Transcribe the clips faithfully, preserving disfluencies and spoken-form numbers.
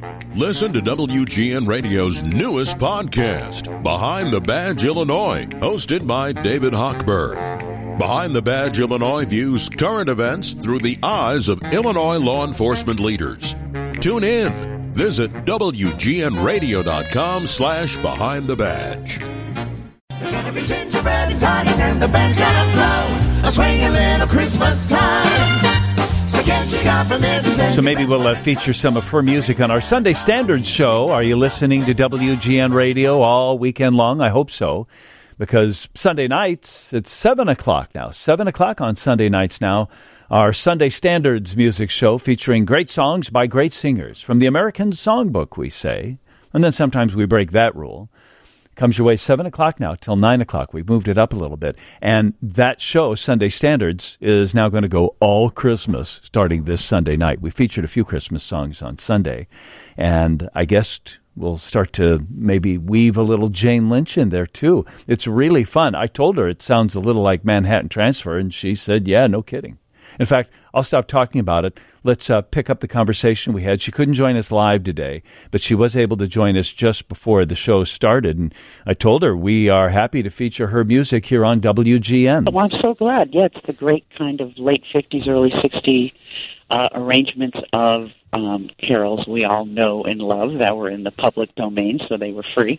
Listen to W G N Radio's newest podcast, Behind the Badge Illinois, hosted by David Hochberg. Behind the Badge Illinois views current events through the eyes of Illinois law enforcement leaders. Tune in. Visit W G N radio dot com slash behind the badge. There's gonna be gingerbread and parties and the band's gonna blow a swinging little Christmas time. So get your scarf and mittens and So maybe we'll uh, feature some of her music on our Sunday Standards show. Are you listening to W G N Radio all weekend long? I hope so, because Sunday nights, it's seven o'clock now. seven o'clock on Sunday nights now. Our Sunday Standards music show featuring great songs by great singers from the American Songbook, we say. And then sometimes we break that rule. Comes your way seven o'clock now till nine o'clock. We've moved it up a little bit. And that show, Sunday Standards, is now going to go all Christmas starting this Sunday night. We featured a few Christmas songs on Sunday. And I guess we'll start to maybe weave a little Jane Lynch in there, too. It's really fun. I told her it sounds a little like Manhattan Transfer, and she said, yeah, no kidding. In fact, I'll stop talking about it. Let's uh, pick up the conversation we had. She couldn't join us live today, but she was able to join us just before the show started. And I told her we are happy to feature her music here on W G N. Well, I'm so glad. Yeah, it's the great kind of late fifties, early sixties uh, arrangements of um, carols we all know and love that were in the public domain, so they were free.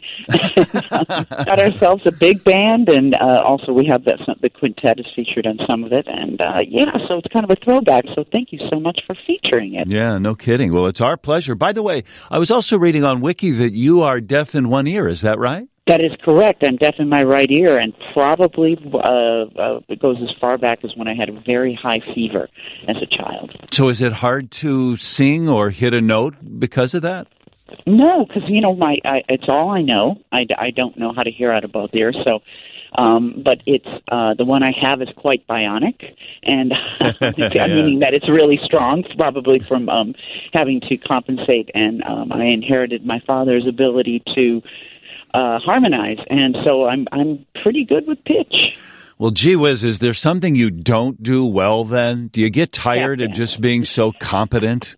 Got ourselves a big band, and uh, also we have that, the quintet is featured on some of it. And, uh, yeah, so it's kind of a throwback, so thank you so much for featuring it. Yeah, no kidding. Well, it's our pleasure. By the way, I was also reading on Wiki that you are deaf in one ear. Is that right? That is correct. I'm deaf in my right ear, and probably uh, uh, it goes as far back as when I had a very high fever as a child. So is it hard to sing or hit a note because of that? No, because, you know, my I, it's all I know. I, I don't know how to hear out of both ears, so... Um, but it's uh, the one I have is quite bionic, and yeah. meaning that it's really strong, probably from um, having to compensate. And um, I inherited my father's ability to uh, harmonize, and so I'm I'm pretty good with pitch. Well, gee whiz, is there something you don't do well then? Do you get tired of just being so competent?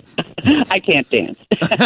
I can't dance.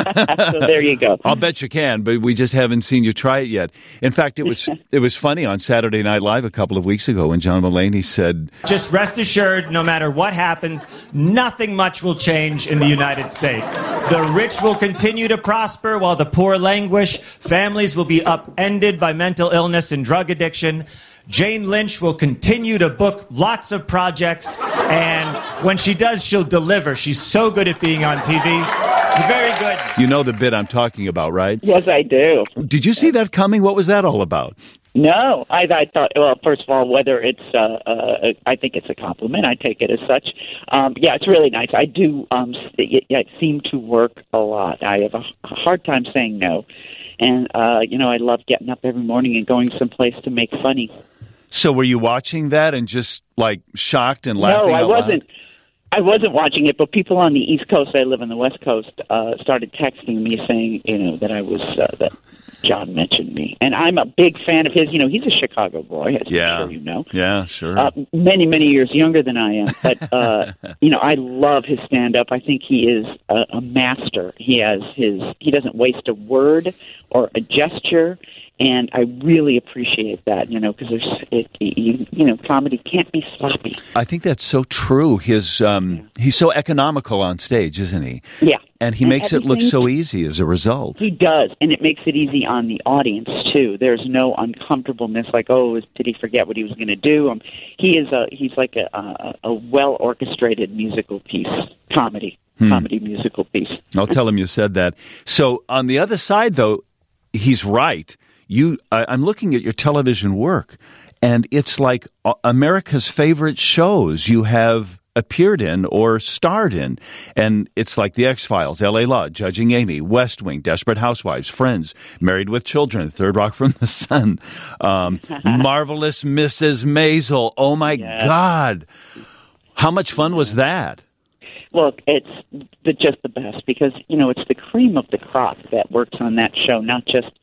So there you go. I'll bet you can, but we just haven't seen you try it yet. In fact, it was it was funny on Saturday Night Live a couple of weeks ago when John Mulaney said, just rest assured, no matter what happens, nothing much will change in the United States. The rich will continue to prosper while the poor languish. Families will be upended by mental illness and drug addiction. Jane Lynch will continue to book lots of projects, and when she does, she'll deliver. She's so good at being on T V. Very good. You know the bit I'm talking about, right? Yes, I do. Did you see that coming? What was that all about? No, I, I thought, well, first of all, whether it's, uh, uh, I think it's a compliment. I take it as such. Um, yeah, it's really nice. I do, um, it, it seem to work a lot. I have a hard time saying no. And, uh, you know, I love getting up every morning and going someplace to make funny. So were you watching that and just, like, shocked and laughing No, I out wasn't. loud? I wasn't watching it, but people on the East Coast, I live on the West Coast, uh, started texting me saying, you know, that I was, uh, that John mentioned me. And I'm a big fan of his. You know, he's a Chicago boy, as yeah. I'm sure you know. Yeah, sure. Uh, many, many years younger than I am. But, uh, you know, I love his stand-up. I think he is a, a master. He has his, he doesn't waste a word or a gesture. And I really appreciate that, you know, because there's, it, you, you know, comedy can't be sloppy. I think that's so true. His, um, yeah. He's so economical on stage, isn't he? Yeah. And he and makes it look so easy as a result. He does, and it makes it easy on the audience, too. There's no uncomfortableness like, oh, did he forget what he was going to do? Um, he is a, he's like a, a, a well-orchestrated musical piece, comedy, hmm. comedy musical piece. I'll tell him you said that. So on the other side, though, he's right. You, I, I'm looking at your television work, and it's like America's favorite shows you have appeared in or starred in. And it's like The X-Files, L A Law, Judging Amy, West Wing, Desperate Housewives, Friends, Married with Children, Third Rock from the Sun, um, Marvelous Missus Maisel. Oh, my yes. God. How much fun was that? Well, it's the, just the best because, you know, it's the cream of the crop that works on that show, not just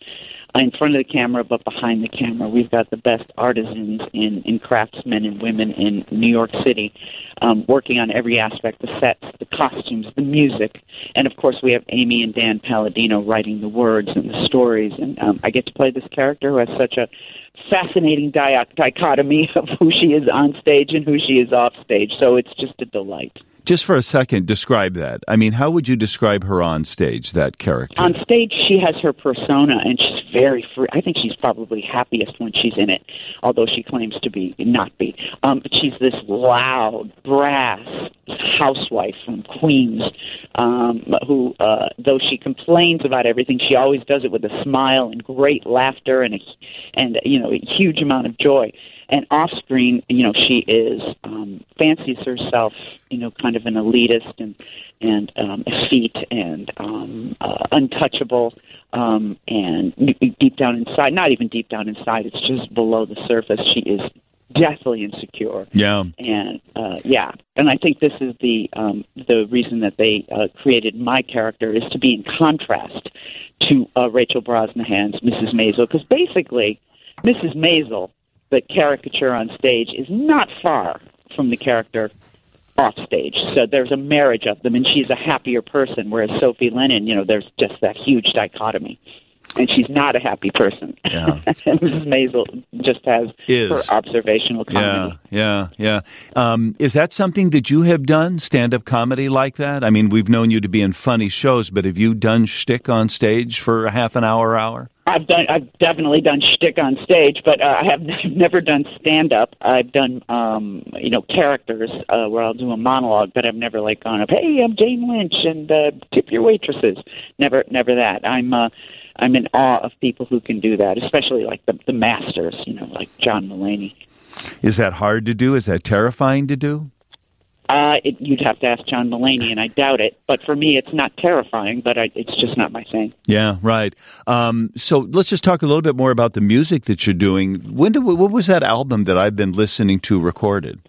in front of the camera, but behind the camera. We've got the best artisans in, in craftsmen and women in New York City um, working on every aspect, the sets, the costumes, the music. And, of course, we have Amy and Dan Palladino writing the words and the stories. And um, I get to play this character who has such a fascinating di- dichotomy of who she is on stage and who she is off stage. So it's just a delight. Just for a second, describe that. I mean, how would you describe her on stage, that character? On stage, she has her persona, and she's very free. I think she's probably happiest when she's in it, although she claims to be not be. Um, but she's this loud, brass housewife from Queens um, who, uh, though she complains about everything, she always does it with a smile and great laughter and, a, and you know, a huge amount of joy. And off-screen, you know, she is um, fancies herself, you know, kind of an elitist and and um, effete and um, uh, untouchable. Um, and deep down inside, not even deep down inside, it's just below the surface. She is deathly insecure. Yeah. And uh, yeah, and I think this is the um, the reason that they uh, created my character is to be in contrast to uh, Rachel Brosnahan's Missus Maisel, because basically, Missus Maisel, the caricature on stage, is not far from the character off stage. So there's a marriage of them, and she's a happier person, whereas Sophie Lennon, you know, there's just that huge dichotomy. And she's not a happy person. Yeah. And Missus Maisel just has is. her observational comedy. Yeah, yeah, yeah. Um, is that something that you have done, stand-up comedy like that? I mean, we've known you to be in funny shows, but have you done shtick on stage for a half an hour, hour? I've done. I've definitely done shtick on stage, but uh, I have never done stand-up. I've done, um, you know, characters uh, where I'll do a monologue, but I've never like gone up. Hey, I'm Jane Lynch, and uh, tip your waitresses. Never, never that. I'm, uh, I'm in awe of people who can do that, especially like the the masters, you know, like John Mulaney. Is that hard to do? Is that terrifying to do? Uh, it, you'd have to ask John Mulaney, and I doubt it. But for me, it's not terrifying, but I, it's just not my thing. Yeah, right. Um, so let's just talk a little bit more about the music that you're doing. When did, what was that album that I've been listening to recorded?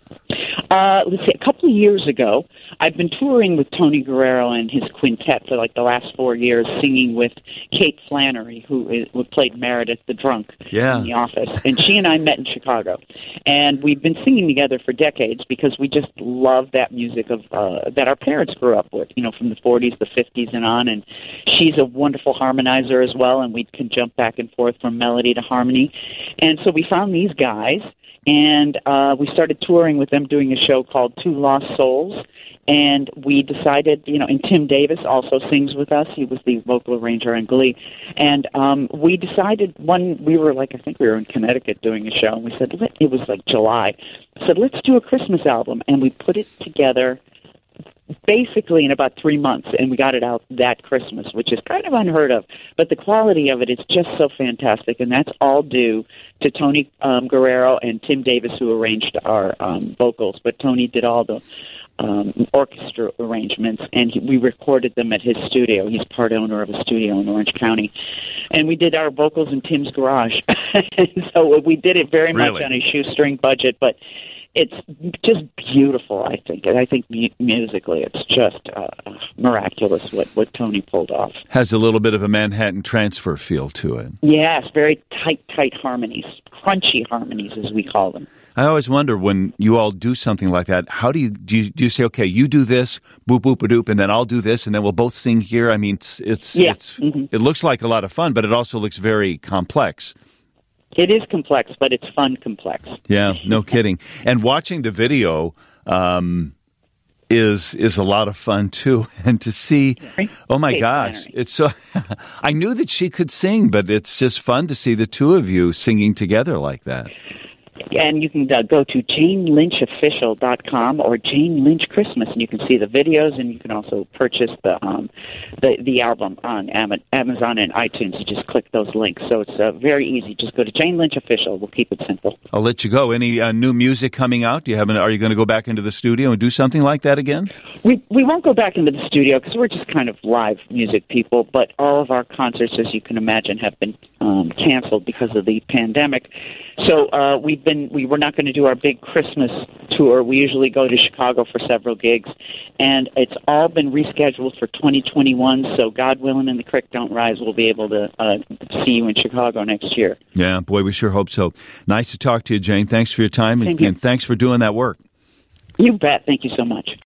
Uh, let's see, a couple of years ago, I've been touring with Tony Guerrero and his quintet for like the last four years, singing with Kate Flannery, who, is, who played Meredith the drunk yeah. in The Office. And she and I met in Chicago. And we've been singing together for decades because we just love that music of uh, that our parents grew up with, you know, from the forties, the fifties, and on. And she's a wonderful harmonizer as well, and we can jump back and forth from melody to harmony. And so we found these guys, and uh, we started touring with them, doing a show called Two Lost Souls. And we decided, you know, and Tim Davis also sings with us. He was the vocal arranger on Glee. And um, we decided one, we were like, I think we were in Connecticut doing a show, and we said, Let, it was like July. I said, let's do a Christmas album. And we put it together basically in about three months, and we got it out that Christmas, which is kind of unheard of. But the quality of it is just so fantastic, and that's all due to Tony um, Guerrero and Tim Davis, who arranged our um, vocals. But Tony did all the um, orchestra arrangements, and he, we recorded them at his studio. He's part owner of a studio in Orange County. And we did our vocals in Tim's garage. So we did it very really? much on a shoestring budget, but it's just beautiful, I think. And I think mu- musically it's just uh, miraculous what, what Tony pulled off. Has a little bit of a Manhattan Transfer feel to it. Yes, very tight, tight harmonies, crunchy harmonies, as we call them. I always wonder when you all do something like that, how do you do you, do you say, okay, you do this, boop, boop, a doop, and then I'll do this, and then we'll both sing here? I mean, it's, it's, yeah. it's mm-hmm. it looks like a lot of fun, but it also looks very complex. It is complex, but it's fun complex. Yeah, no kidding. And watching the video um, is is a lot of fun too. And to see, oh my Kate gosh, Flannery. it's so. I knew that she could sing, but it's just fun to see the two of you singing together like that. And you can uh, go to jane lynch official dot com or Jane Lynch Christmas, and you can see the videos, and you can also purchase the um, the, the album on Amazon and iTunes. You just click those links. So it's uh, very easy. Just go to Jane Lynch Official. We'll keep it simple. I'll let you go. Any uh, new music coming out? Do you have? An, are you going to go back into the studio and do something like that again? We we won't go back into the studio because we're just kind of live music people. But all of our concerts, as you can imagine, have been um, canceled because of the pandemic. So uh, we've been we were not going to do our big Christmas tour. We usually go to Chicago for several gigs, and it's all been rescheduled for twenty twenty-one, so God willing and the creek don't rise, we'll be able to uh, see you in Chicago next year. Yeah, boy, we sure hope so. Nice to talk to you, Jane. Thanks for your time, and, and thanks for doing that work. You bet. Thank you so much.